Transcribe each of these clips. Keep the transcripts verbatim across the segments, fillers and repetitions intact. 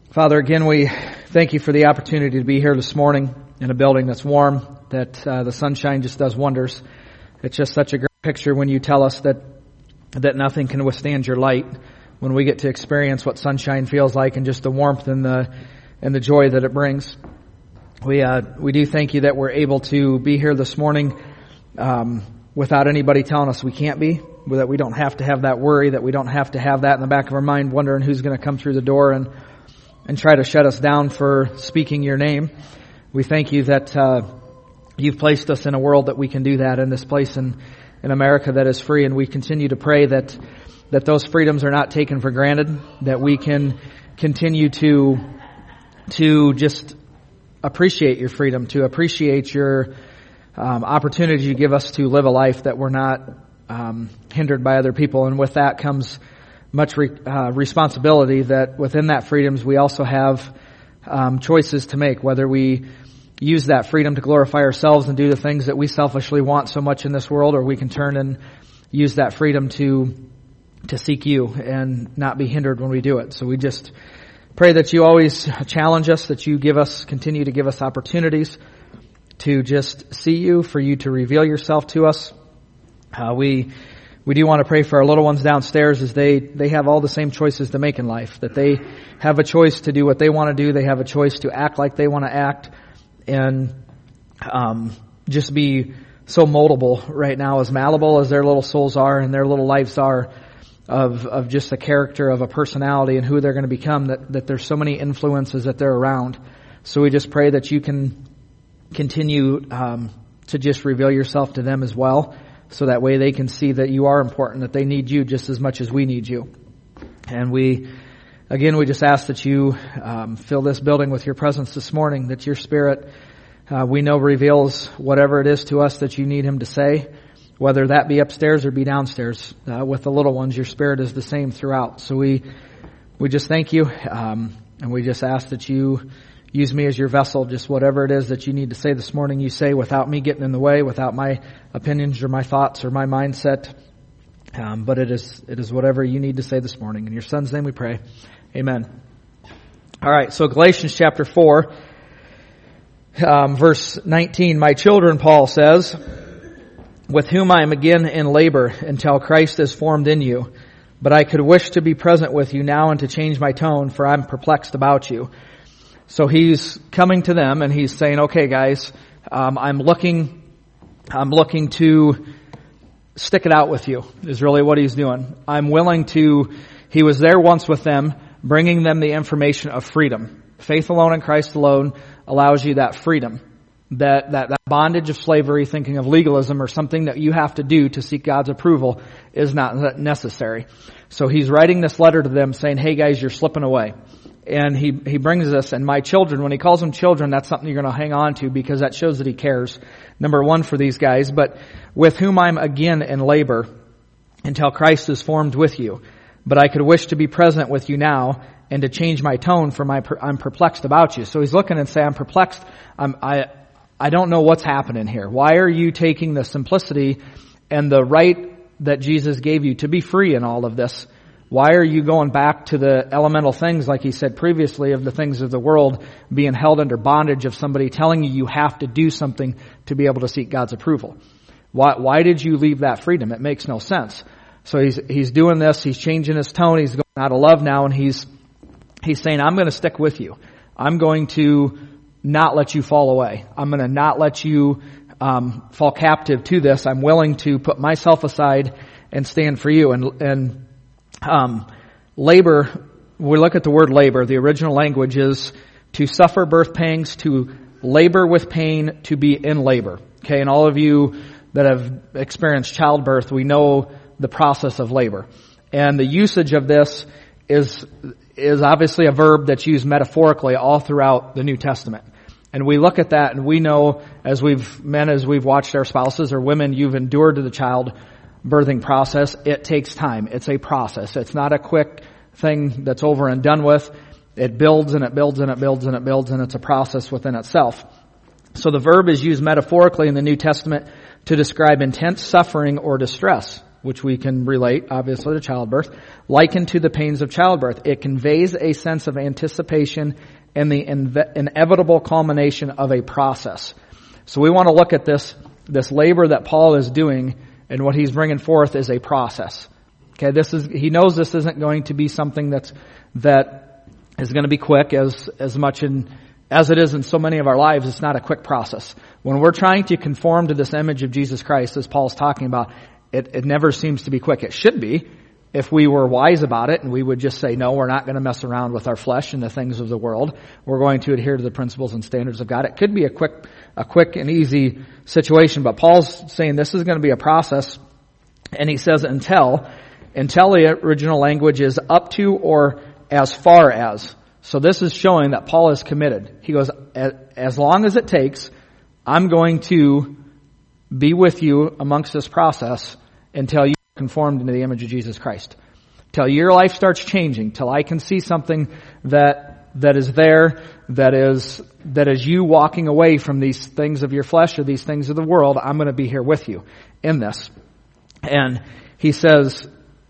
Father, again, we thank you for the opportunity to be here this morning in a building that's warm, that uh, the sunshine just does wonders. It's just such a great picture when you tell us that that nothing can withstand your light, when we get to experience what sunshine feels like and just the warmth and the and the joy that it brings. We uh, we do thank you that we're able to be here this morning um, without anybody telling us we can't be, that we don't have to have that worry, that we don't have to have that in the back of our mind wondering who's going to come through the door and and try to shut us down for speaking your name. We thank you that uh, you've placed us in a world that we can do that, in this place in, in America that is free, and we continue to pray that that those freedoms are not taken for granted, that we can continue to to just appreciate your freedom, to appreciate your um, opportunity you give us to live a life that we're not um, hindered by other people. And with that comes much re, uh, responsibility, that within that freedoms we also have um, choices to make, whether we use that freedom to glorify ourselves and do the things that we selfishly want so much in this world, or we can turn and use that freedom to to seek you and not be hindered when we do it. So we just pray that you always challenge us, that you give us, continue to give us opportunities to just see you, for you to reveal yourself to us. Uh, we We do want to pray for our little ones downstairs, as they, they have all the same choices to make in life, that they have a choice to do what they want to do. They have a choice to act like they want to act, and um, just be so moldable right now, as malleable as their little souls are and their little lives are, of, of just the character of a personality and who they're going to become, that, that there's so many influences that they're around. So we just pray that you can continue um, to just reveal yourself to them as well, so that way they can see that you are important, that they need you just as much as we need you. And we, again, we just ask that you um, fill this building with your presence this morning, that your Spirit, uh, we know, reveals whatever it is to us that you need Him to say, whether that be upstairs or be downstairs. Uh, with the little ones, your Spirit is the same throughout. So we we just thank you, um, and we just ask that you use me as your vessel. Just whatever it is that you need to say this morning, you say, without me getting in the way, without my opinions or my thoughts or my mindset. Um, but it is it is whatever you need to say this morning. In your Son's name we pray. Amen. All right, so Galatians chapter four, um, verse nineteen. My children, Paul says, with whom I am again in labor until Christ is formed in you. But I could wish to be present with you now and to change my tone, for I'm perplexed about you. So he's coming to them and he's saying, okay, guys, um, I'm looking, I'm looking to stick it out with you, is really what he's doing. I'm willing to, he was there once with them, bringing them the information of freedom. Faith alone in Christ alone allows you that freedom. That, that, that bondage of slavery, thinking of legalism or something that you have to do to seek God's approval, is not necessary. So he's writing this letter to them saying, hey guys, you're slipping away. And he, he brings us, and my children, when he calls them children, that's something you're going to hang on to, because that shows that he cares, number one, for these guys. But with whom I'm again in labor until Christ is formed with you. But I could wish to be present with you now and to change my tone, for my, I'm perplexed about you. So he's looking and saying, I'm perplexed. I'm, I, I don't know what's happening here. Why are you taking the simplicity and the right that Jesus gave you to be free in all of this? Why are you going back to the elemental things, like he said previously, of the things of the world, being held under bondage of somebody telling you you have to do something to be able to seek God's approval? Why, why did you leave that freedom? It makes no sense. So he's, he's doing this, he's changing his tone, he's going out of love now, and he's, he's saying, I'm going to stick with you. I'm going to not let you fall away. I'm going to not let you um, fall captive to this. I'm willing to put myself aside and stand for you. And, and, Um, labor, we look at the word labor, the original language is to suffer birth pangs, to labor with pain, to be in labor. Okay, and all of you that have experienced childbirth, we know the process of labor. And the usage of this is, is obviously a verb that's used metaphorically all throughout the New Testament. And we look at that and we know, as we've, men, as we've watched our spouses, or women, you've endured to the child birthing process, it takes time. It's a process. It's not a quick thing that's over and done with. It builds and it builds and it builds and it builds, and it's a process within itself. So the verb is used metaphorically in the New Testament to describe intense suffering or distress. which we can relate, obviously, to childbirth, likened to the pains of childbirth. It conveys a sense of anticipation and the inve- inevitable culmination of a process. So we want to look at this, this labor that Paul is doing, and what he's bringing forth is a process. Okay, this is, he knows this isn't going to be something that's, that is going to be quick as, as much in, as it is in so many of our lives. It's not a quick process. When we're trying to conform to this image of Jesus Christ, as Paul's talking about, it, it never seems to be quick. It should be, if we were wise about it, and we would just say, no, we're not going to mess around with our flesh and the things of the world. We're going to adhere to the principles and standards of God. It could be a quick, a quick and easy situation, but Paul's saying this is going to be a process, and he says until, until the original language is up to or as far as. So this is showing that Paul is committed. He goes, as long as it takes, I'm going to be with you amongst this process until you are conformed into the image of Jesus Christ. Till your life starts changing, till I can see something that that is there, that is that is you walking away from these things of your flesh or these things of the world. I'm going to be here with you in this. And he says,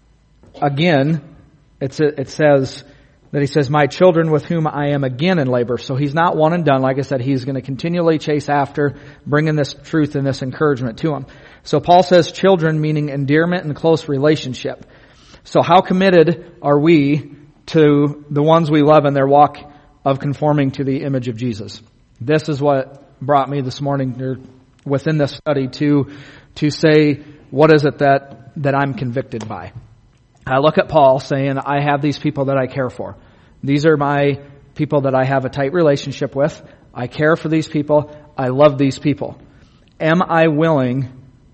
again, it's it says that he says, my children with whom I am again in labor. So he's not one and done. Like I said, he's going to continually chase after bringing this truth and this encouragement to them. So Paul says children, meaning endearment and close relationship. So how committed are we to the ones we love in their walk of conforming to the image of Jesus? This is what brought me this morning or within this study to, to say, what is it that, that I'm convicted by? I look at Paul saying, I have these people that I care for. These are my people that I have a tight relationship with. I care for these people. I love these people. Am I willing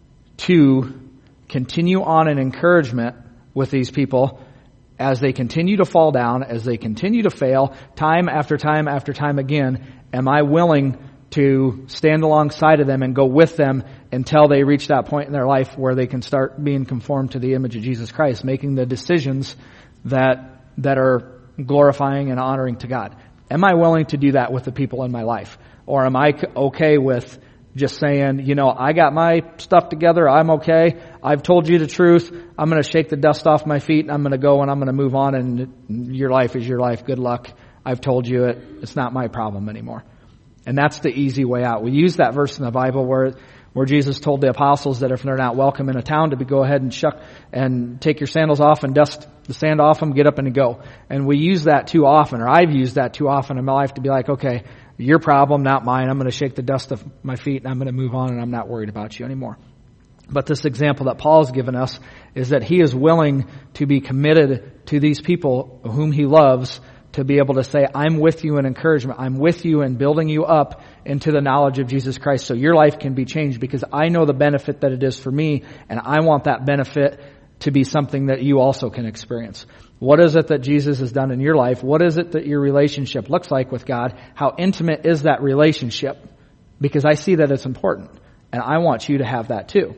to continue on in encouragement with these people as they continue to fall down, as they continue to fail, time after time after time again? Am I willing to stand alongside of them and go with them until they reach that point in their life where they can start being conformed to the image of Jesus Christ, making the decisions that that are glorifying and honoring to God? Am I willing to do that with the people in my life? Or am I okay with just saying, you know, I got my stuff together, I'm okay, I've told you the truth, I'm going to shake the dust off my feet, and I'm going to go and I'm going to move on, and your life is your life, good luck, I've told you it, it's not my problem anymore. And that's the easy way out. We use that verse in the Bible where where Jesus told the apostles that if they're not welcome in a town, to be, go ahead and shuck and take your sandals off and dust the sand off them, get up and go. And we use that too often, or I've used that too often in my life to be like, okay, your problem, not mine. I'm going to shake the dust off my feet and I'm going to move on, and I'm not worried about you anymore. But this example that Paul's given us is that he is willing to be committed to these people whom he loves, to be able to say, I'm with you in encouragement. I'm with you in building you up into the knowledge of Jesus Christ so your life can be changed, because I know the benefit that it is for me, and I want that benefit to be something that you also can experience. What is it that Jesus has done in your life? What is it that your relationship looks like with God? How intimate is that relationship? Because I see that it's important, and I want you to have that too.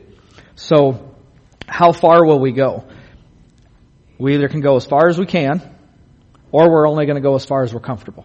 So how far will we go? We either can go as far as we can, or we're only going to go as far as we're comfortable.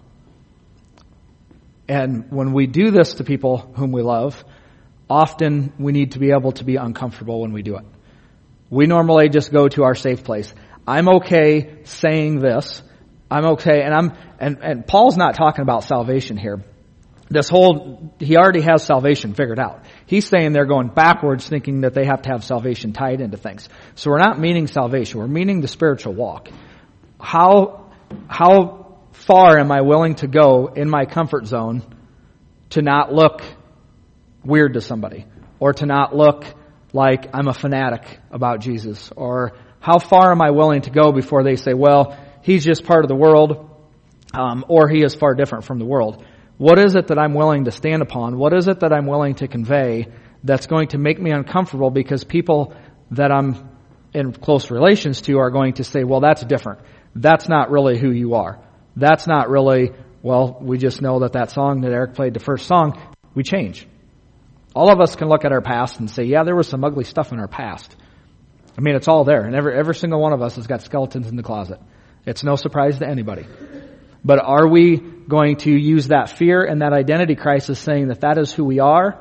And when we do this to people whom we love, often we need to be able to be uncomfortable when we do it. We normally just go to our safe place. I'm okay saying this. I'm okay. And I'm, and, and Paul's not talking about salvation here. This whole, he already has salvation figured out. He's saying they're going backwards, thinking that they have to have salvation tied into things. So we're not meaning salvation. We're meaning the spiritual walk. How, how far am I willing to go in my comfort zone to not look weird to somebody, or to not look like I'm a fanatic about Jesus? Or how far am I willing to go before they say, well, he's just part of the world, um, or he is far different from the world? What is it that I'm willing to stand upon? What is it that I'm willing to convey that's going to make me uncomfortable, because people that I'm in close relations to are going to say, well, that's different. That's not really who you are. That's not really, well, we just know that that song that Eric played, the first song, we change. All of us can look at our past and say, yeah, there was some ugly stuff in our past. I mean, it's all there. And every, every single one of us has got skeletons in the closet. It's no surprise to anybody. But are we going to use that fear and that identity crisis saying that that is who we are,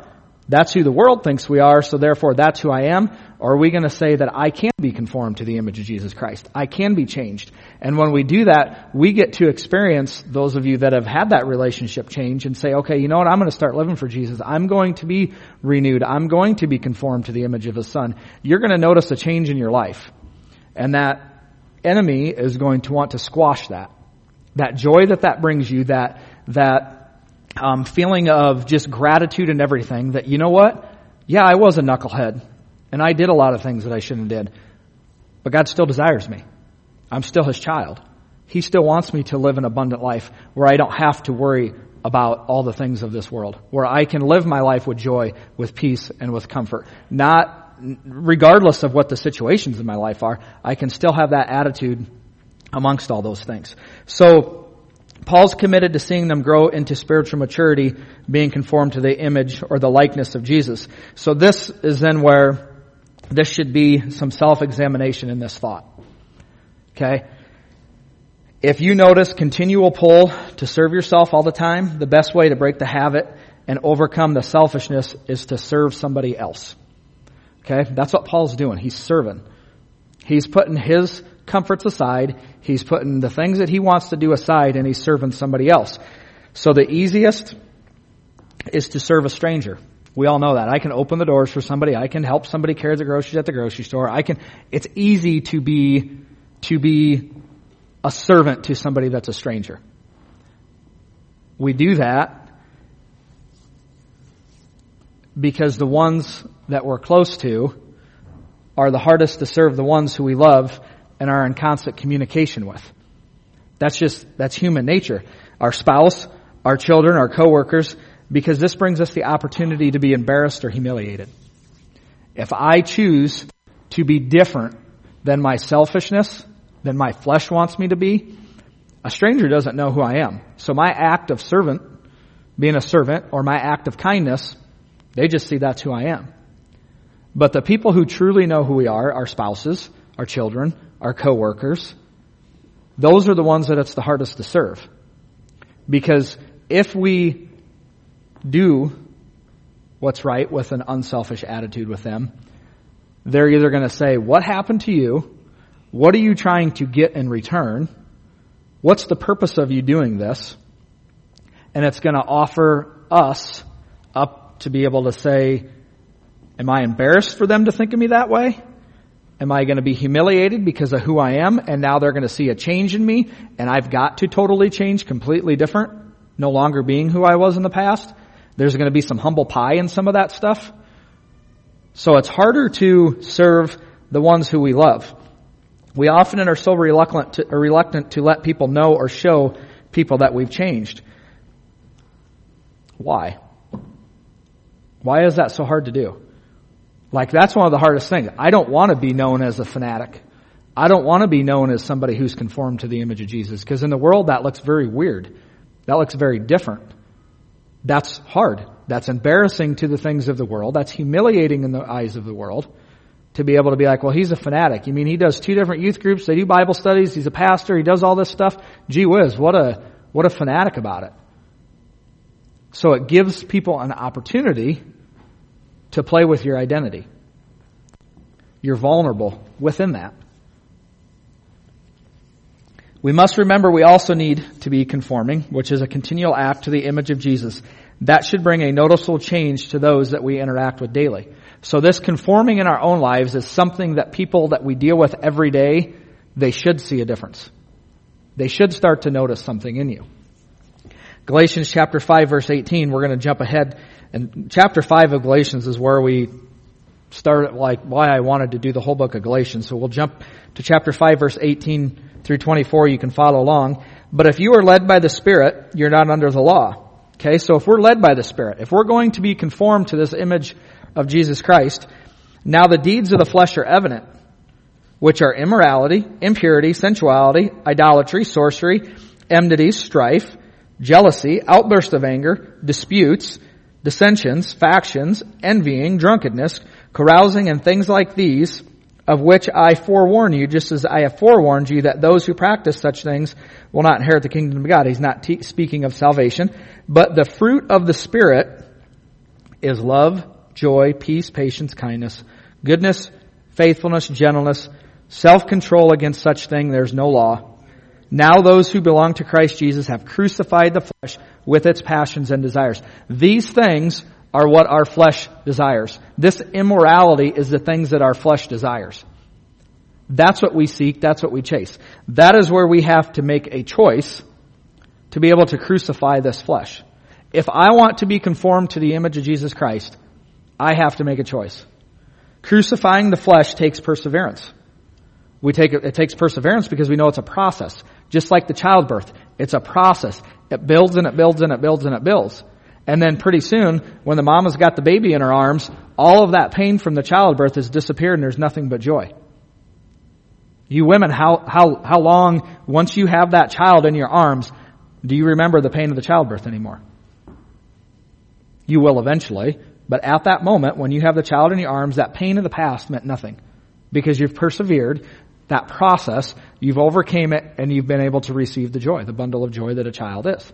That's who the world thinks we are, so therefore that's who I am? Or are we going to say that I can be conformed to the image of Jesus Christ? I can be changed. And when we do that, we get to experience, those of you that have had that relationship change, and say, okay, you know what, I'm going to start living for Jesus. I'm going to be renewed. I'm going to be conformed to the image of His Son. You're going to notice a change in your life. And that enemy is going to want to squash that. That joy that that brings you, that, that, Um, feeling of just gratitude and everything, that, you know what? Yeah, I was a knucklehead, and I did a lot of things that I shouldn't have did. But God still desires me. I'm still His child. He still wants me to live an abundant life where I don't have to worry about all the things of this world, where I can live my life with joy, with peace, and with comfort. Not, regardless of what the situations in my life are, I can still have that attitude amongst all those things. So, Paul's committed to seeing them grow into spiritual maturity, being conformed to the image or the likeness of Jesus. So this is then where this should be some self-examination in this thought. Okay? If you notice continual pull to serve yourself all the time, the best way to break the habit and overcome the selfishness is to serve somebody else. Okay? That's what Paul's doing. He's serving. He's putting his comforts aside. He's putting the things that he wants to do aside, and he's serving somebody else. So the easiest is to serve a stranger. We all know that. I can open the doors for somebody. I can help somebody carry the groceries at the grocery store. I can, it's easy to be, to be a servant to somebody that's a stranger. We do that because the ones that we're close to are the hardest to serve, the ones who we love and are in constant communication with. That's just, that's human nature. Our spouse, our children, our coworkers, because this brings us the opportunity to be embarrassed or humiliated. If I choose to be different than my selfishness, than my flesh wants me to be, a stranger doesn't know who I am. So my act of servant, being a servant, or my act of kindness, they just see that's who I am. But the people who truly know who we are, our spouses, our children, our coworkers, those are the ones that it's the hardest to serve. Because if we do what's right with an unselfish attitude with them, they're either going to say, what happened to you? What are you trying to get in return? What's the purpose of you doing this? And it's going to offer us up to be able to say, am I embarrassed for them to think of me that way? Am I going to be humiliated because of who I am, and now they're going to see a change in me, and I've got to totally change, completely different, no longer being who I was in the past? There's going to be some humble pie in some of that stuff. So it's harder to serve the ones who we love. We often are so reluctant to, reluctant to let people know or show people that we've changed. Why? Why is that so hard to do? Like, that's one of the hardest things. I don't want to be known as a fanatic. I don't want to be known as somebody who's conformed to the image of Jesus, because in the world that looks very weird. That looks very different. That's hard. That's embarrassing to the things of the world. That's humiliating in the eyes of the world to be able to be like, well, he's a fanatic. You mean he does two different youth groups, they do Bible studies, he's a pastor, he does all this stuff. Gee whiz, what a, what a fanatic about it. So it gives people an opportunity to play with your identity. You're vulnerable within that. We must remember we also need to be conforming, which is a continual act to the image of Jesus. That should bring a noticeable change to those that we interact with daily. So this conforming in our own lives is something that people that we deal with every day, they should see a difference. They should start to notice something in you. Galatians chapter five, verse eighteen, we're going to jump ahead. And chapter five of Galatians is where we start, like, why I wanted to do the whole book of Galatians. So we'll jump to chapter five, verse eighteen through twenty-four. You can follow along. But if you are led by the Spirit, you're not under the law. Okay, so if we're led by the Spirit, if we're going to be conformed to this image of Jesus Christ, now the deeds of the flesh are evident, which are immorality, impurity, sensuality, idolatry, sorcery, enmity, strife, jealousy, outbursts of anger, disputes, dissensions, factions, envying, drunkenness, carousing, and things like these, of which I forewarn you, just as I have forewarned you, that those who practice such things will not inherit the kingdom of God. He's not te- speaking of salvation. But the fruit of the Spirit is love, joy, peace, patience, kindness, goodness, faithfulness, gentleness, self-control. Against such thing there's no law. Now those who belong to Christ Jesus have crucified the flesh with its passions and desires. These things are what our flesh desires. This immorality is the things that our flesh desires. That's what we seek. That's what we chase. That is where we have to make a choice to be able to crucify this flesh. If I want to be conformed to the image of Jesus Christ, I have to make a choice. Crucifying the flesh takes perseverance. We take it, it takes perseverance because we know it's a process. Just like the childbirth, it's a process. It builds and it builds and it builds and it builds. And then pretty soon, when the mama's got the baby in her arms, all of that pain from the childbirth has disappeared and there's nothing but joy. You women, how, how, how long, once you have that child in your arms, do you remember the pain of the childbirth anymore? You will eventually, but at that moment, when you have the child in your arms, that pain of the past meant nothing. Because you've persevered, that process, you've overcame it, and you've been able to receive the joy, the bundle of joy that a child is.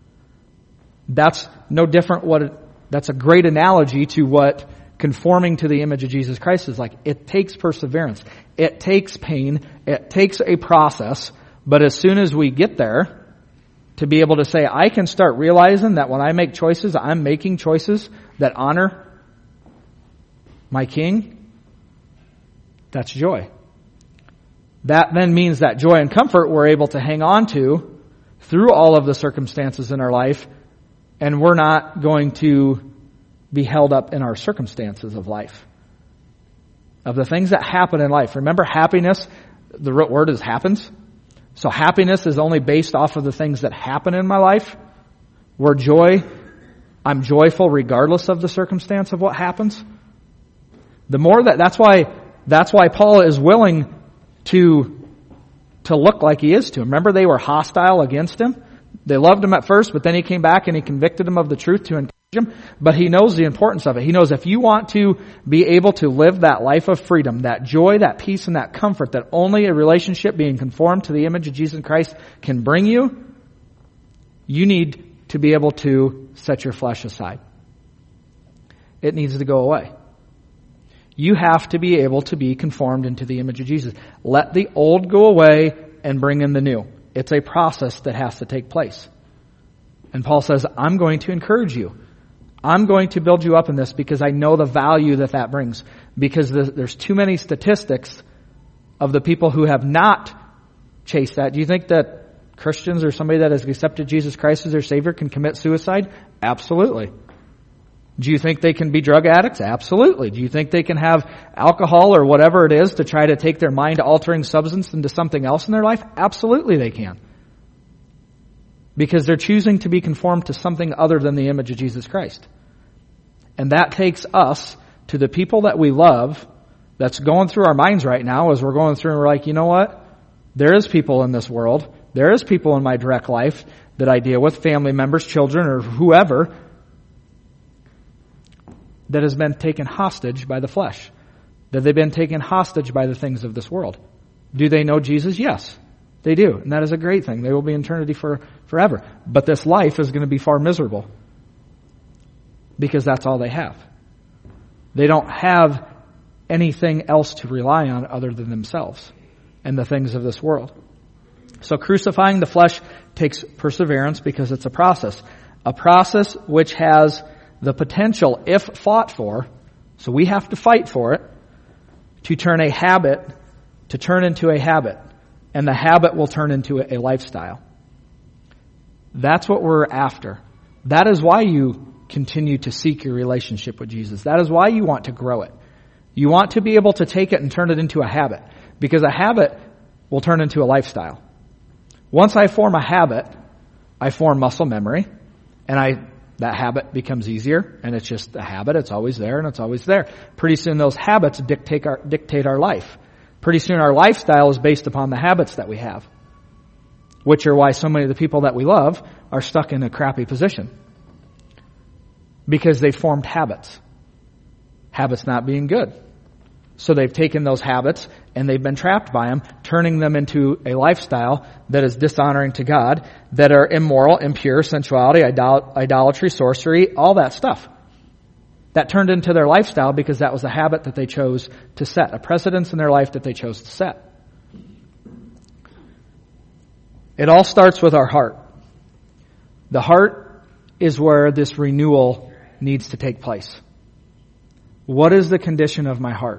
That's no different what, it, that's a great analogy to what conforming to the image of Jesus Christ is like. It takes perseverance. It takes pain. It takes a process. But as soon as we get there, to be able to say, I can start realizing that when I make choices, I'm making choices that honor my King, that's joy. That then means that joy and comfort we're able to hang on to through all of the circumstances in our life, and we're not going to be held up in our circumstances of life. Of the things that happen in life. Remember, happiness, the root word is happens. So happiness is only based off of the things that happen in my life. Where joy, I'm joyful regardless of the circumstance of what happens. The more that, that's why, that's why Paul is willing to, to look like he is to him. Remember, they were hostile against him. They loved him at first, but then he came back and he convicted them of the truth to encourage him. But he knows the importance of it. He knows if you want to be able to live that life of freedom, that joy, that peace, and that comfort that only a relationship being conformed to the image of Jesus Christ can bring you, you need to be able to set your flesh aside. It needs to go away. You have to be able to be conformed into the image of Jesus. Let the old go away and bring in the new. It's a process that has to take place. And Paul says, I'm going to encourage you. I'm going to build you up in this because I know the value that that brings. Because there's too many statistics of the people who have not chased that. Do you think that Christians or somebody that has accepted Jesus Christ as their Savior can commit suicide? Absolutely. Do you think they can be drug addicts? Absolutely. Do you think they can have alcohol or whatever it is to try to take their mind-altering substance into something else in their life? Absolutely they can. Because they're choosing to be conformed to something other than the image of Jesus Christ. And that takes us to the people that we love that's going through our minds right now as we're going through and we're like, you know what? There is people in this world. There is people in my direct life that I deal with, family members, children, or whoever, that has been taken hostage by the flesh. That they've been taken hostage by the things of this world. Do they know Jesus? Yes, they do. And that is a great thing. They will be in eternity for forever. But this life is going to be far miserable. Because that's all they have. They don't have anything else to rely on other than themselves and the things of this world. So crucifying the flesh takes perseverance because it's a process. A process which has the potential, if fought for, so we have to fight for it, to turn a habit, to turn into a habit. And the habit will turn into a lifestyle. That's what we're after. That is why you continue to seek your relationship with Jesus. That is why you want to grow it. You want to be able to take it and turn it into a habit. Because a habit will turn into a lifestyle. Once I form a habit, I form muscle memory. And I that habit becomes easier. And it's just a habit. It's always there and it's always there. Pretty soon those habits dictate our, dictate our life. Pretty soon our lifestyle is based upon the habits that we have. Which are why so many of the people that we love are stuck in a crappy position. Because they formed habits. Habits not being good. So they've taken those habits and they've been trapped by them, turning them into a lifestyle that is dishonoring to God, that are immoral, impure, sensuality, idol- idolatry, sorcery, all that stuff. That turned into their lifestyle because that was a habit that they chose to set, a precedence in their life that they chose to set. It all starts with our heart. The heart is where this renewal needs to take place. What is the condition of my heart?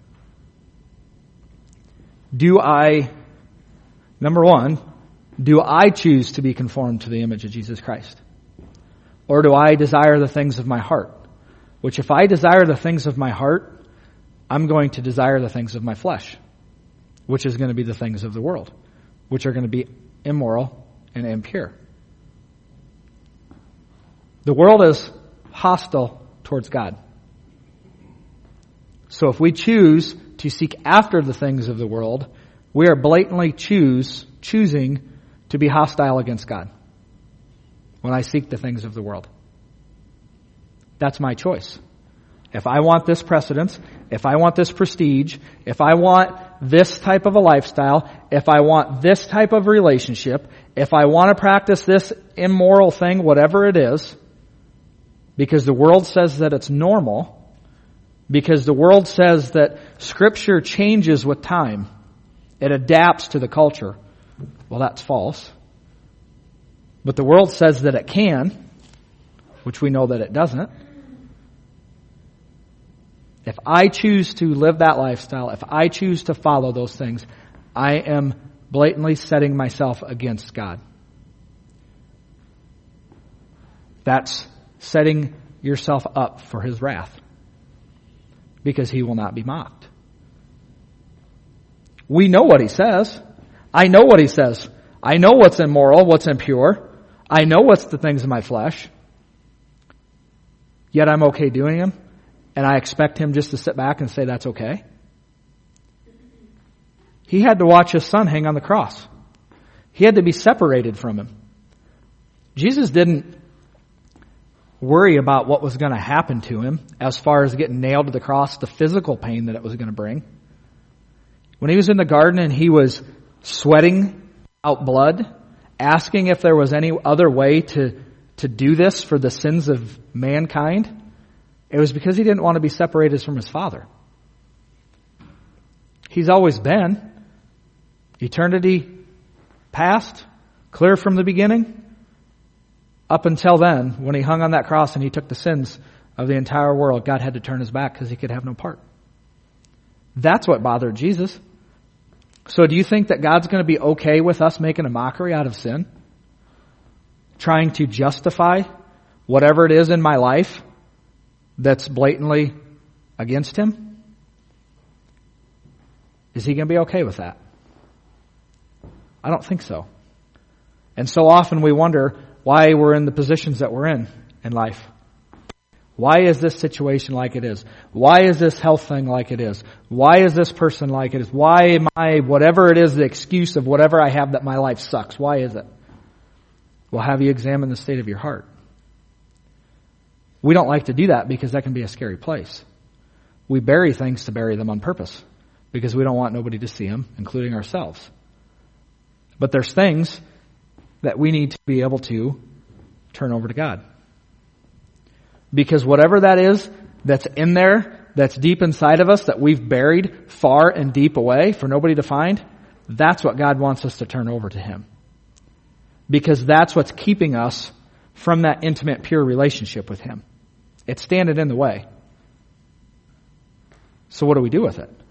Do I, number one, do I choose to be conformed to the image of Jesus Christ? Or do I desire the things of my heart? Which if I desire the things of my heart, I'm going to desire the things of my flesh, which is going to be the things of the world, which are going to be immoral and impure. The world is hostile towards God. So if we choose to seek after the things of the world, we are blatantly choose choosing to be hostile against God when I seek the things of the world. That's my choice. If I want this precedence, if I want this prestige, if I want this type of a lifestyle, if I want this type of relationship, if I want to practice this immoral thing, whatever it is, because the world says that it's normal, because the world says that Scripture changes with time, it adapts to the culture. Well, that's false. But the world says that it can, which we know that it doesn't. If I choose to live that lifestyle, if I choose to follow those things, I am blatantly setting myself against God. That's setting yourself up for His wrath, because He will not be mocked. We know what He says. I know what He says. I know what's immoral, what's impure. I know what's the things of my flesh. Yet I'm okay doing them. And I expect Him just to sit back and say that's okay. He had to watch His Son hang on the cross. He had to be separated from Him. Jesus didn't worry about what was going to happen to Him as far as getting nailed to the cross, the physical pain that it was going to bring. When He was in the garden and He was sweating out blood, asking if there was any other way to, to do this for the sins of mankind, it was because He didn't want to be separated from His Father. He's always been. Eternity past, clear from the beginning. Up until then, when He hung on that cross and He took the sins of the entire world, God had to turn His back because He could have no part. That's what bothered Jesus. So do you think that God's going to be okay with us making a mockery out of sin? Trying to justify whatever it is in my life that's blatantly against Him? Is He going to be okay with that? I don't think so. And so often we wonder why we're in the positions that we're in in life. Why is this situation like it is? Why is this health thing like it is? Why is this person like it is? Why am I, whatever it is, the excuse of whatever I have that my life sucks? Why is it? Well, have you examined the state of your heart? We don't like to do that because that can be a scary place. We bury things to bury them on purpose because we don't want nobody to see them, including ourselves. But there's things that we need to be able to turn over to God. Because whatever that is that's in there, that's deep inside of us, that we've buried far and deep away for nobody to find, that's what God wants us to turn over to Him. Because that's what's keeping us from that intimate, pure relationship with Him. It's standing in the way. So what do we do with it?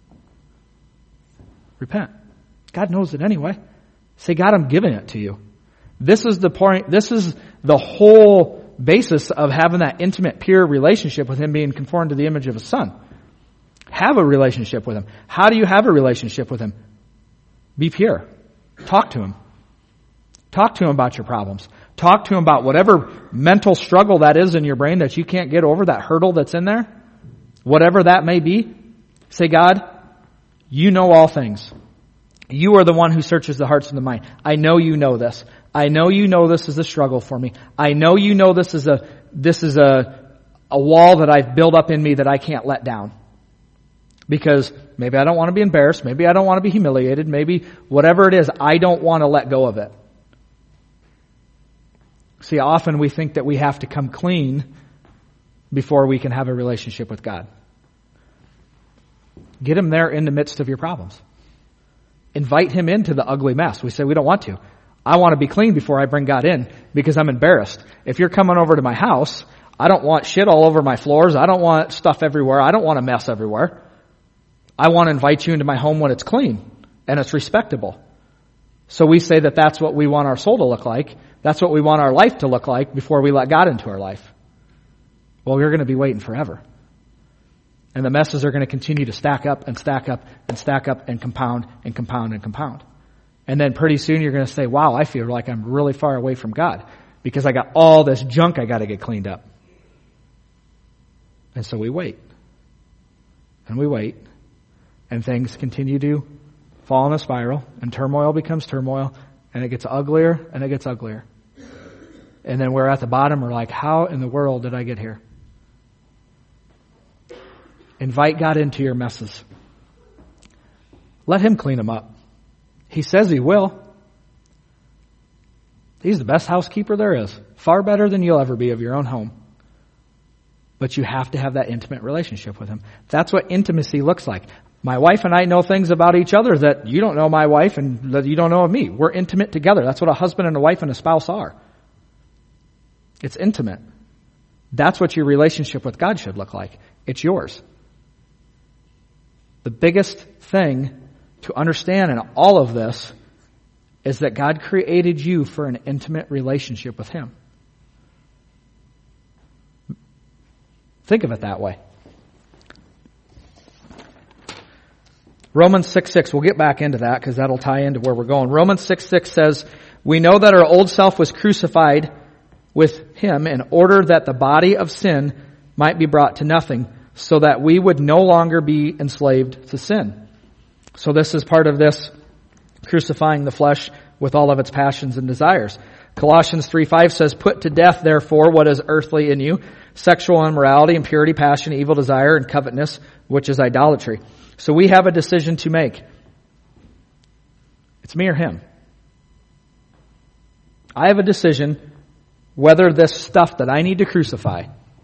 Repent. God knows it anyway. Say, God, I'm giving it to you. This is the point, this is the whole basis of having that intimate, pure relationship with Him, being conformed to the image of His Son. Have a relationship with Him. How do you have a relationship with Him? Be pure. Talk to Him. Talk to Him about your problems. Talk to Him about whatever mental struggle that is in your brain that you can't get over, that hurdle that's in there. Whatever that may be. Say, God, you know all things. You are the one who searches the hearts and the mind. I know you know this. I know you know this is a struggle for me. I know you know this is a this is a a wall that I've built up in me that I can't let down. Because maybe I don't want to be embarrassed. Maybe I don't want to be humiliated. Maybe whatever it is, I don't want to let go of it. See, often we think that we have to come clean before we can have a relationship with God. Get him there in the midst of your problems. Invite him into the ugly mess. We say we don't want to. I want to be clean before I bring God in because I'm embarrassed. If you're coming over to my house, I don't want shit all over my floors. I don't want stuff everywhere. I don't want a mess everywhere. I want to invite you into my home when it's clean and it's respectable. So we say that that's what we want our soul to look like. That's what we want our life to look like before we let God into our life. Well, we're going to be waiting forever. And the messes are going to continue to stack up and stack up and stack up and compound and compound and compound. And then pretty soon you're going to say, wow, I feel like I'm really far away from God because I got all this junk I got to get cleaned up. And so we wait. And we wait. And things continue to fall in a spiral. And turmoil becomes turmoil. And it gets uglier and it gets uglier. And then we're at the bottom. We're like, how in the world did I get here? Invite God into your messes. Let him clean them up. He says he will. He's the best housekeeper there is. Far better than you'll ever be of your own home. But you have to have that intimate relationship with him. That's what intimacy looks like. My wife and I know things about each other that you don't know my wife and that you don't know of me. We're intimate together. That's what a husband and a wife and a spouse are. It's intimate. That's what your relationship with God should look like. It's yours. The biggest thing to understand in all of this is that God created you for an intimate relationship with him. Think of it that way. Romans six six, we'll get back into that because that'll tie into where we're going. Romans six six says, we know that our old self was crucified with him in order that the body of sin might be brought to nothing, so that we would no longer be enslaved to sin. So this is part of this crucifying the flesh with all of its passions and desires. Colossians three five says, put to death, therefore, what is earthly in you, sexual immorality, impurity, passion, evil desire, and covetousness, which is idolatry. So we have a decision to make. It's me or him. I have a decision whether this stuff that I need to crucify,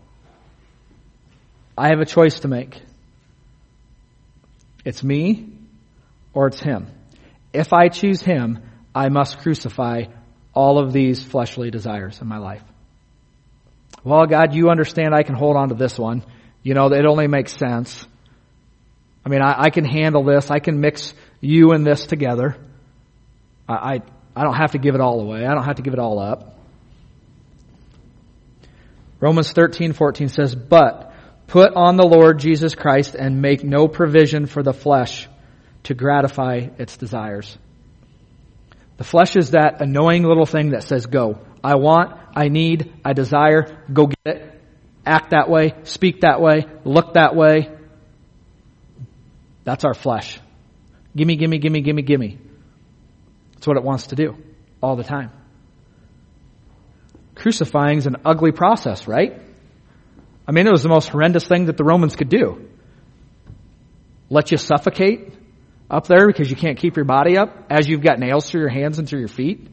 I have a choice to make. It's me or it's him. If I choose him, I must crucify all of these fleshly desires in my life. Well, God, you understand I can hold on to this one. You know, it only makes sense. I mean, I, I can handle this. I can mix you and this together. I, I, I don't have to give it all away. I don't have to give it all up. Romans thirteen fourteen says, but put on the Lord Jesus Christ and make no provision for the flesh to gratify its desires. The flesh is that annoying little thing that says go. I want, I need, I desire, go get it. Act that way, speak that way, look that way. That's our flesh. Gimme, gimme, gimme, gimme, gimme. That's what it wants to do all the time. Crucifying is an ugly process, right? I mean, it was the most horrendous thing that the Romans could do. Let you suffocate up there because you can't keep your body up as you've got nails through your hands and through your feet.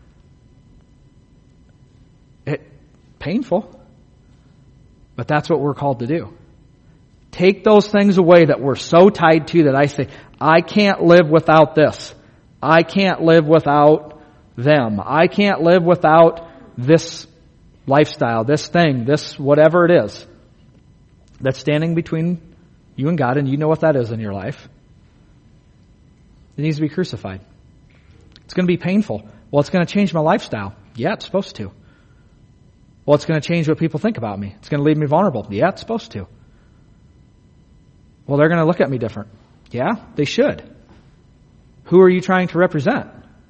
It painful. But that's what we're called to do. Take those things away that we're so tied to that I say, I can't live without this. I can't live without them. I can't live without this lifestyle, this thing, this whatever it is that's standing between you and God, and you know what that is in your life. It needs to be crucified. It's going to be painful. Well, it's going to change my lifestyle. Yeah, it's supposed to. Well, it's going to change what people think about me. It's going to leave me vulnerable. Yeah, it's supposed to. Well, they're going to look at me different. Yeah, they should. Who are you trying to represent?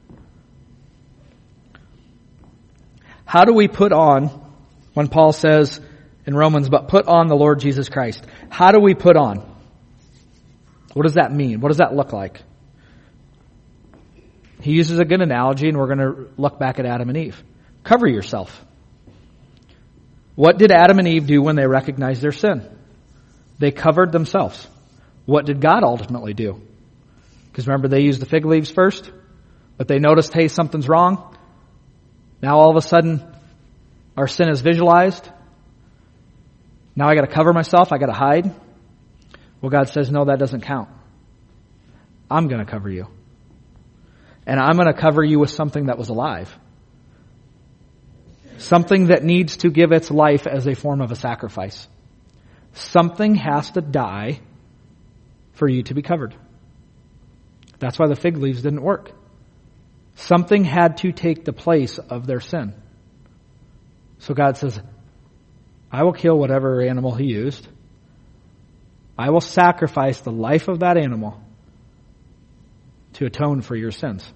How do we put on, when Paul says in Romans, but put on the Lord Jesus Christ? How do we put on? What does that mean? What does that look like? He uses a good analogy, and we're going to look back at Adam and Eve. Cover yourself. What did Adam and Eve do when they recognized their sin? They covered themselves. What did God ultimately do? Because remember, they used the fig leaves first, but they noticed, hey, something's wrong. Now all of a sudden, our sin is visualized. Now I got to cover myself. I got to hide. Well, God says, no, that doesn't count. I'm going to cover you. And I'm going to cover you with something that was alive. Something that needs to give its life as a form of a sacrifice. Something has to die for you to be covered. That's why the fig leaves didn't work. Something had to take the place of their sin. So God says, I will kill whatever animal he used. I will sacrifice the life of that animal to atone for your sins.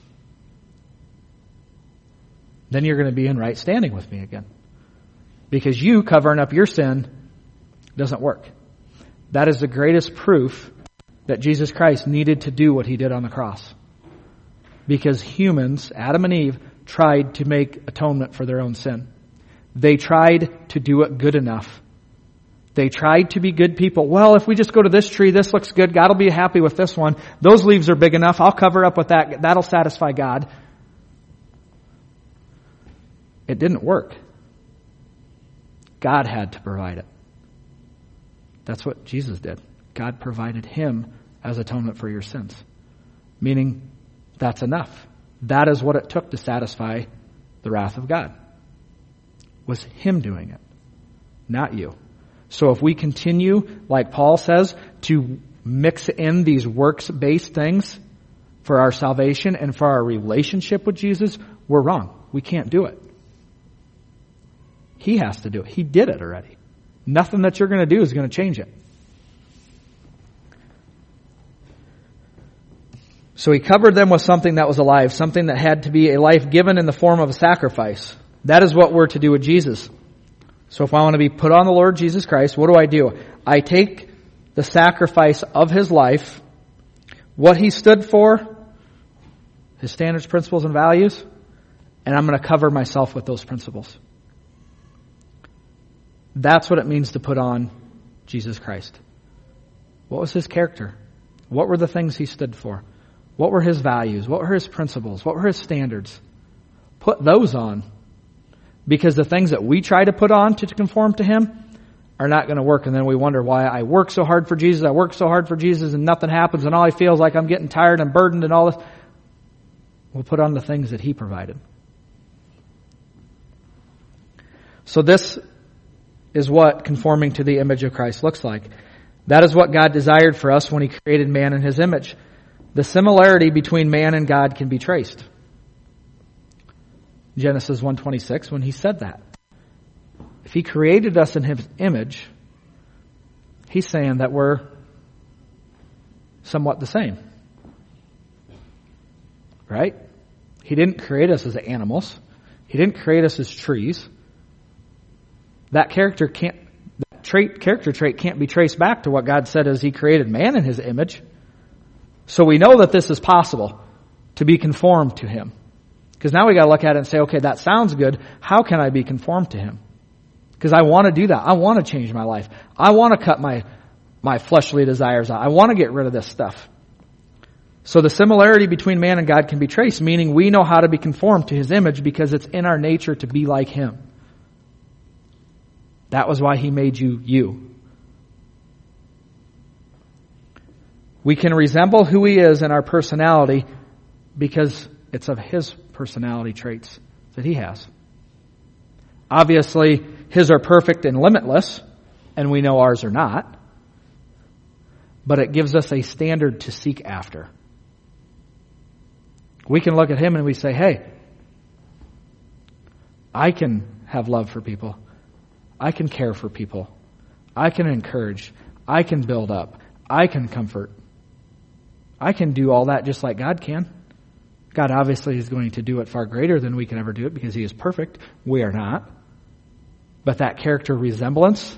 Then you're going to be in right standing with me again. Because you covering up your sin doesn't work. That is the greatest proof that Jesus Christ needed to do what he did on the cross. Because humans, Adam and Eve, tried to make atonement for their own sin. They tried to do it good enough. They tried to be good people. Well, if we just go to this tree, this looks good. God will be happy with this one. Those leaves are big enough. I'll cover up with that. That'll satisfy God. It didn't work. God had to provide it. That's what Jesus did. God provided him as atonement for your sins. Meaning, that's enough. That is what it took to satisfy the wrath of God. Was him doing it, not you. So if we continue, like Paul says, to mix in these works-based things for our salvation and for our relationship with Jesus, we're wrong. We can't do it. He has to do it. He did it already. Nothing that you're going to do is going to change it. So he covered them with something that was alive, something that had to be a life given in the form of a sacrifice. That is what we're to do with Jesus. So if I want to be put on the Lord Jesus Christ, what do I do? I take the sacrifice of his life, what he stood for, his standards, principles, and values, and I'm going to cover myself with those principles. That's what it means to put on Jesus Christ. What was his character? What were the things he stood for? What were his values? What were his principles? What were his standards? Put those on. Because the things that we try to put on to conform to him are not going to work. And then we wonder why I work so hard for Jesus. I work so hard for Jesus and nothing happens. And all I feel is like I'm getting tired and burdened and all this. We'll put on the things that he provided. So this is what conforming to the image of Christ looks like. That is what God desired for us when he created man in his image. The similarity between man and God can be traced. Genesis one twenty-six, when he said that. If he created us in his image, he's saying that we're somewhat the same. Right? He didn't create us as animals. He didn't create us as trees. That character can't, that trait, character trait can't be traced back to what God said as he created man in his image. So we know that this is possible, to be conformed to him. Because now we got to look at it and say, okay, that sounds good. How can I be conformed to him? Because I want to do that. I want to change my life. I want to cut my, my fleshly desires out. I want to get rid of this stuff. So the similarity between man and God can be traced, meaning we know how to be conformed to his image because it's in our nature to be like him. That was why he made you you. We can resemble who he is in our personality because it's of his personality traits that he has. Obviously, his are perfect and limitless, and we know ours are not. But it gives us a standard to seek after. We can look at him and we say, hey, I can have love for people. I can care for people. I can encourage. I can build up. I can comfort. I can do all that just like God can. God obviously is going to do it far greater than we can ever do it because he is perfect. We are not. But that character resemblance,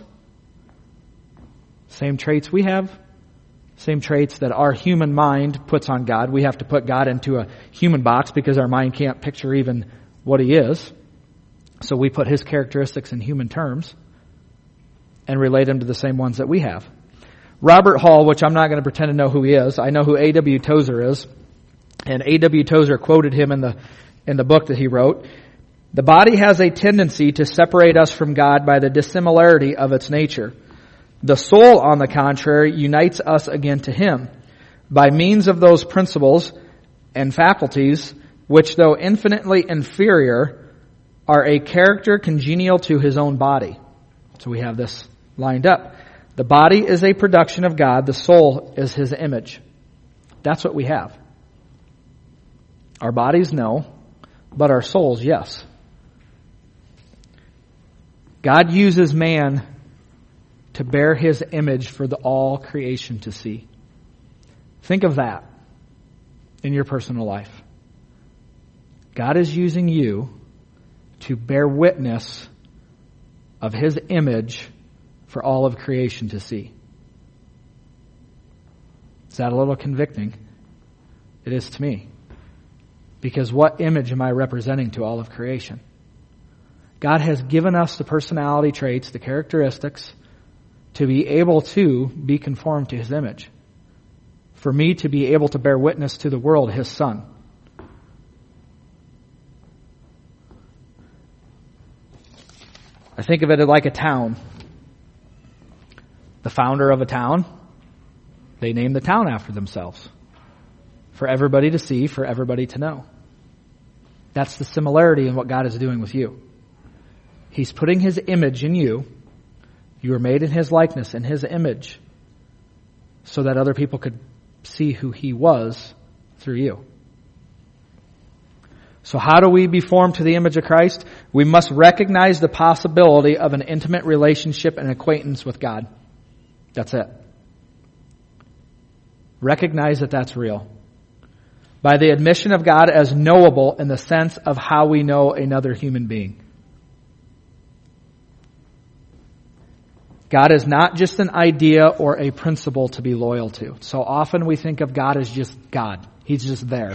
same traits we have, same traits that our human mind puts on God. We have to put God into a human box because our mind can't picture even what he is. So we put his characteristics in human terms and relate him to the same ones that we have. Robert Hall, which I'm not going to pretend to know who he is. I know who A W Tozer is. And A W Tozer quoted him in the in the book that he wrote. The body has a tendency to separate us from God by the dissimilarity of its nature. The soul, on the contrary, unites us again to Him by means of those principles and faculties which, though infinitely inferior, are a character congenial to His own body. So we have this lined up. The body is a production of God. The soul is His image. That's what we have. Our bodies, no, but our souls, yes. God uses man to bear His image for the all creation to see. Think of that in your personal life. God is using you to bear witness of His image for all of creation to see. Is that a little convicting? It is to me. Because what image am I representing to all of creation? God has given us the personality traits, the characteristics, to be able to be conformed to His image. For me to be able to bear witness to the world, His Son. I think of it like a town. The founder of a town, they name the town after themselves. For everybody to see, for everybody to know. That's the similarity in what God is doing with you. He's putting His image in you. You are made in His likeness, in His image, so that other people could see who He was through you. So how do we be formed to the image of Christ? We must recognize the possibility of an intimate relationship and acquaintance with God. That's it. Recognize that that's real. By the admission of God as knowable in the sense of how we know another human being. God is not just an idea or a principle to be loyal to. So often we think of God as just God. He's just there.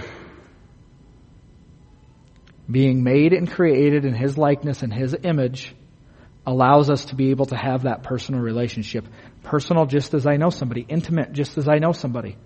Being made and created in His likeness and His image allows us to be able to have that personal relationship. Personal just as I know somebody. Intimate just as I know somebody.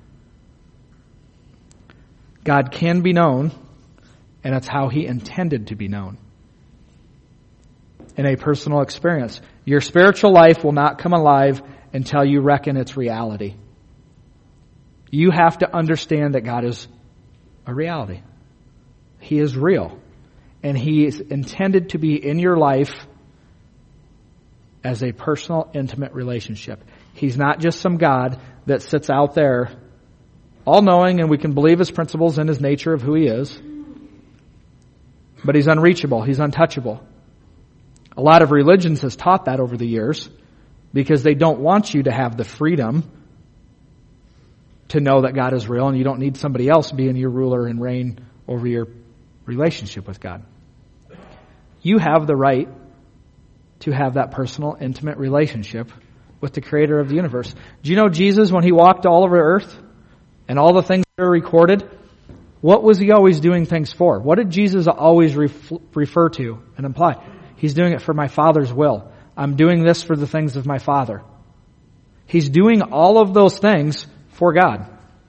God can be known, and it's how He intended to be known. In a personal experience. Your spiritual life will not come alive until you reckon its reality. You have to understand that God is a reality. He is real. And He is intended to be in your life as a personal, intimate relationship. He's not just some God that sits out there all-knowing, and we can believe His principles and His nature of who He is. But He's unreachable. He's untouchable. A lot of religions has taught that over the years because they don't want you to have the freedom to know that God is real, and you don't need somebody else being your ruler and reign over your relationship with God. You have the right to have that personal, intimate relationship with the Creator of the universe. Do you know Jesus, when He walked all over earth and all the things that are recorded, what was He always doing things for? What did Jesus always ref- refer to and imply? He's doing it for my Father's will. I'm doing this for the things of my Father. He's doing all of those things for God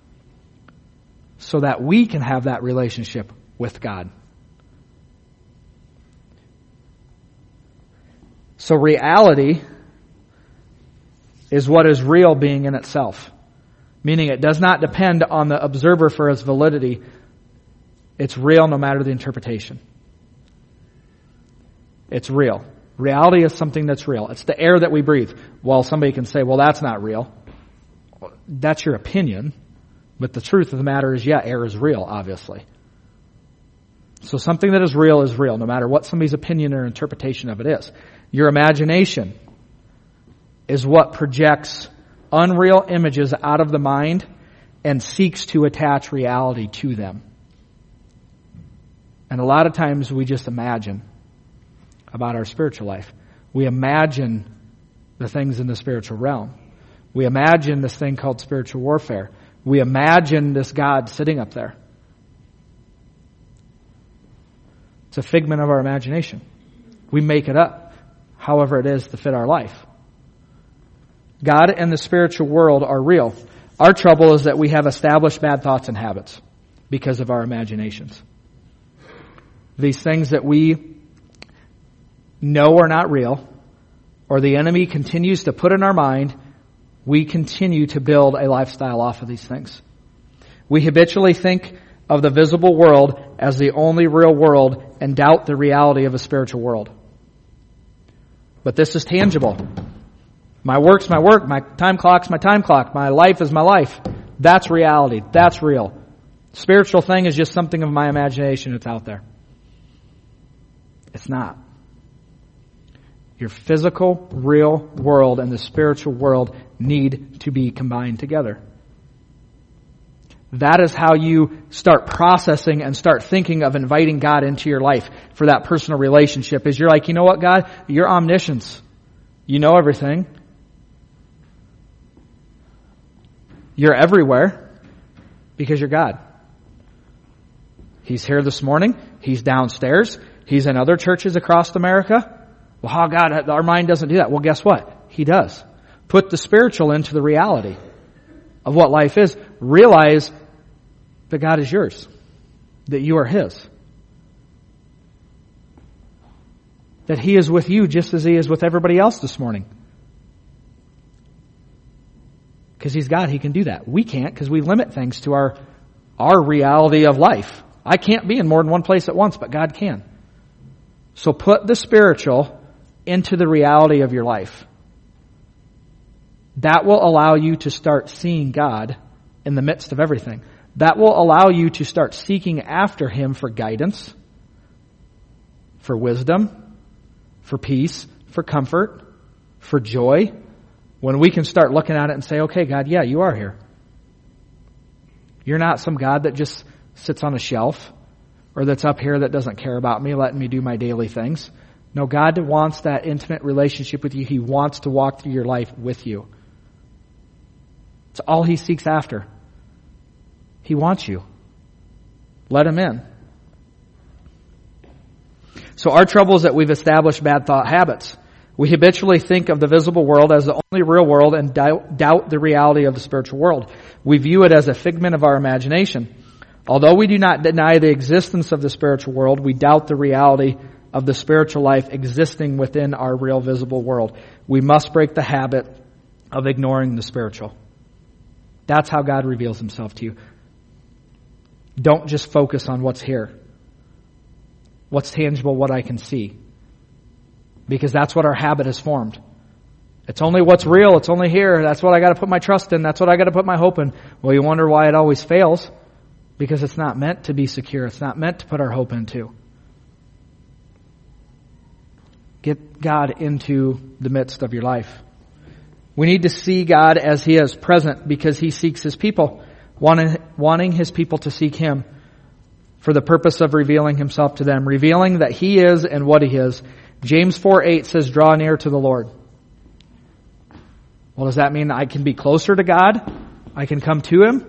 so that we can have that relationship with God. So reality is what is real being in itself. Meaning it does not depend on the observer for its validity. It's real no matter the interpretation. It's real. Reality is something that's real. It's the air that we breathe. Well, somebody can say, well, that's not real. That's your opinion. But the truth of the matter is, yeah, air is real, obviously. So something that is real is real, no matter what somebody's opinion or interpretation of it is. Your imagination is what projects unreal images out of the mind and seeks to attach reality to them. And a lot of times we just imagine about our spiritual life. We imagine the things in the spiritual realm. We imagine this thing called spiritual warfare. We imagine this God sitting up there. It's a figment of our imagination. We make it up, however it is to fit our life. God and the spiritual world are real. Our trouble is that we have established bad thoughts and habits because of our imaginations. These things that we know are not real, or the enemy continues to put in our mind, we continue to build a lifestyle off of these things. We habitually think of the visible world as the only real world and doubt the reality of a spiritual world. But this is tangible. My work's my work. My time clock's my time clock. My life is my life. That's reality. That's real. Spiritual thing is just something of my imagination that's out there. It's not. Your physical, real world and the spiritual world need to be combined together. That is how you start processing and start thinking of inviting God into your life for that personal relationship. Is you're like, you know what, God? You're omniscience. You know everything. You're everywhere because you're God. He's here this morning. He's downstairs. He's in other churches across America. Well, how God, our mind doesn't do that. Well, guess what? He does. Put the spiritual into the reality of what life is. Realize that God is yours. That you are His. That He is with you just as He is with everybody else this morning. Because He's God, He can do that. We can't because we limit things to our, our reality of life. I can't be in more than one place at once, but God can. So put the spiritual into the reality of your life. That will allow you to start seeing God in the midst of everything. That will allow you to start seeking after Him for guidance, for wisdom, for peace, for comfort, for joy. When we can start looking at it and say, okay, God, yeah, you are here. You're not some God that just sits on a shelf or that's up here that doesn't care about me, letting me do my daily things. No, God wants that intimate relationship with you. He wants to walk through your life with you. It's all He seeks after. He wants you. Let Him in. So our trouble is that we've established bad thought habits. We habitually think of the visible world as the only real world and doubt, doubt the reality of the spiritual world. We view it as a figment of our imagination. Although we do not deny the existence of the spiritual world, we doubt the reality of the spiritual life existing within our real visible world. We must break the habit of ignoring the spiritual. That's how God reveals Himself to you. Don't just focus on what's here. What's tangible, what I can see. Because that's what our habit has formed. It's only what's real, it's only here. That's what I got to put my trust in. That's what I got to put my hope in. Well, you wonder why it always fails. Because it's not meant to be secure. It's not meant to put our hope into. Get God into the midst of your life. We need to see God as He is present because He seeks His people, wanting, wanting His people to seek Him for the purpose of revealing Himself to them, revealing that He is and what He is. James four eight says, draw near to the Lord. Well, does that mean I can be closer to God? I can come to Him?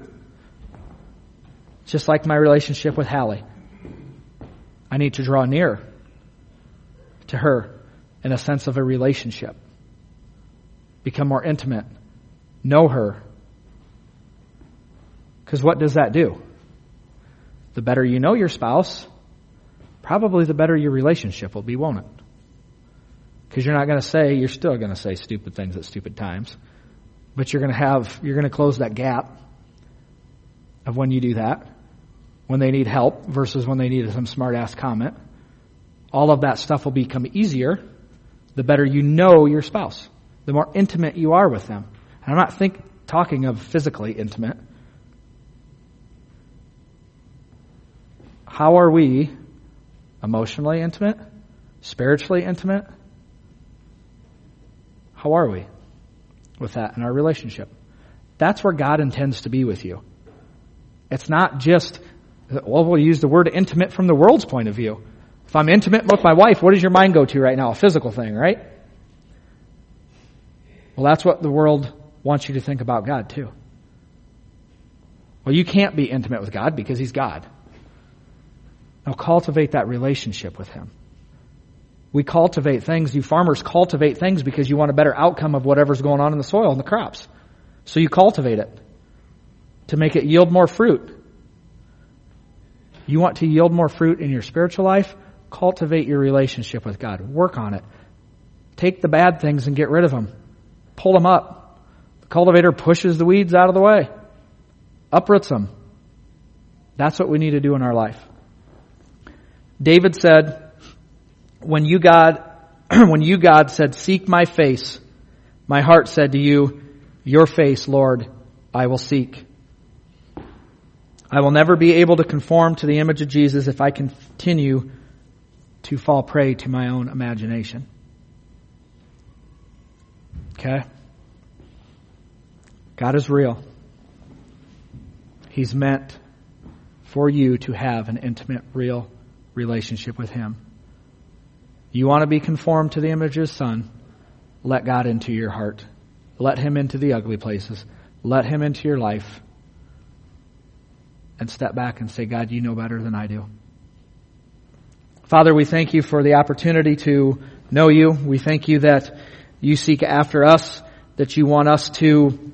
Just like my relationship with Hallie. I need to draw near to her in a sense of a relationship. Become more intimate. Know her. Because what does that do? The better you know your spouse, probably the better your relationship will be, won't it? Because you're not going to say, you're still going to say stupid things at stupid times. But you're going to have, you're going to close that gap of when you do that. When they need help versus when they need some smart-ass comment. All of that stuff will become easier the better you know your spouse. The more intimate you are with them. And I'm not think, talking of physically intimate. How are we emotionally intimate? Spiritually intimate? How are we with that in our relationship? That's where God intends to be with you. It's not just, well, we'll use the word intimate from the world's point of view. If I'm intimate with my wife, what does your mind go to right now? A physical thing, right? Well, that's what the world wants you to think about God too. Well, you can't be intimate with God because He's God. Now cultivate that relationship with Him. We cultivate things, you farmers cultivate things because you want a better outcome of whatever's going on in the soil and the crops. So you cultivate it to make it yield more fruit. You want to yield more fruit in your spiritual life? Cultivate your relationship with God. Work on it. Take the bad things and get rid of them. Pull them up. The cultivator pushes the weeds out of the way. Uproots them. That's what we need to do in our life. David said, when you God, when you God said, seek my face, my heart said to you, your face, Lord, I will seek. I will never be able to conform to the image of Jesus if I continue to fall prey to my own imagination. Okay? God is real. He's meant for you to have an intimate, real relationship with Him. You want to be conformed to the image of His Son? Let God into your heart. Let Him into the ugly places. Let Him into your life. And step back and say, God, you know better than I do. Father, we thank you for the opportunity to know you. We thank you that you seek after us, that you want us to,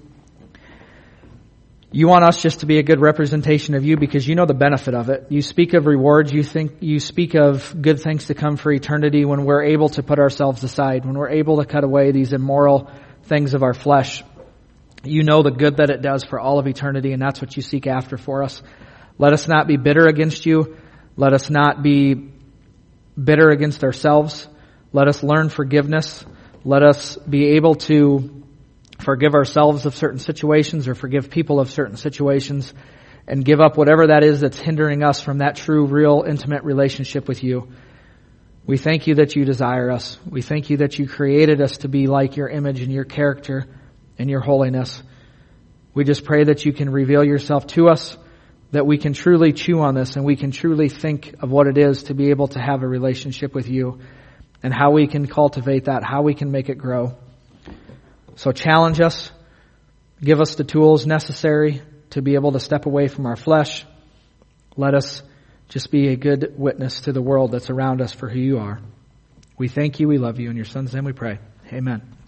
you want us just to be a good representation of you because you know the benefit of it. You speak of rewards. You think, you speak of good things to come for eternity when we're able to put ourselves aside, when we're able to cut away these immoral things of our flesh. You know the good that it does for all of eternity, and that's what you seek after for us. Let us not be bitter against you. Let us not be bitter against ourselves. Let us learn forgiveness. Let us be able to forgive ourselves of certain situations or forgive people of certain situations and give up whatever that is that's hindering us from that true, real, intimate relationship with you. We thank you that you desire us. We thank you that you created us to be like your image and your character and your holiness. We just pray that you can reveal yourself to us, that we can truly chew on this and we can truly think of what it is to be able to have a relationship with you and how we can cultivate that, how we can make it grow. So challenge us, give us the tools necessary to be able to step away from our flesh. Let us just be a good witness to the world that's around us for who you are. We thank you, we love you, in your Son's name we pray. Amen.